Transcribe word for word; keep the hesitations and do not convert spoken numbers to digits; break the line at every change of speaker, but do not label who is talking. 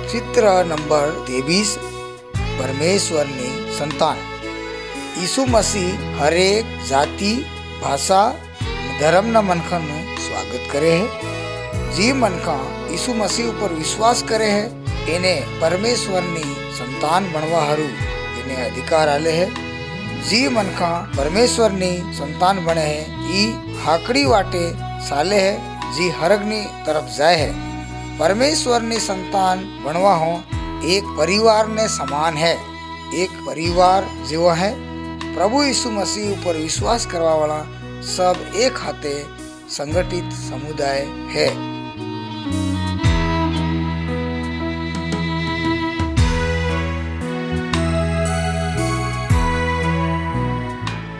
चित्र नंबर तेवीस परमेश्वर ने संतान। यीशु मसीह हरेक जाति भाषा धर्म न मनखा नु स्वागत करे है। जी मनखा यीशु मसीह ऊपर विश्वास करे है एने परमेश्वर नी संतान बनवा हरू एने अधिकार आले है। जी मनखा परमेश्वर नी संतान बने है ई हाकड़ी वाटे साले है जी हरगनी तरफ जाए है। परमेश्वर ने संतान बनवा हो एक परिवार ने समान है, एक परिवार जो है प्रभु यीशु मसीह ऊपर विश्वास करवा वाला सब एक हाथे संगठित समुदाय है।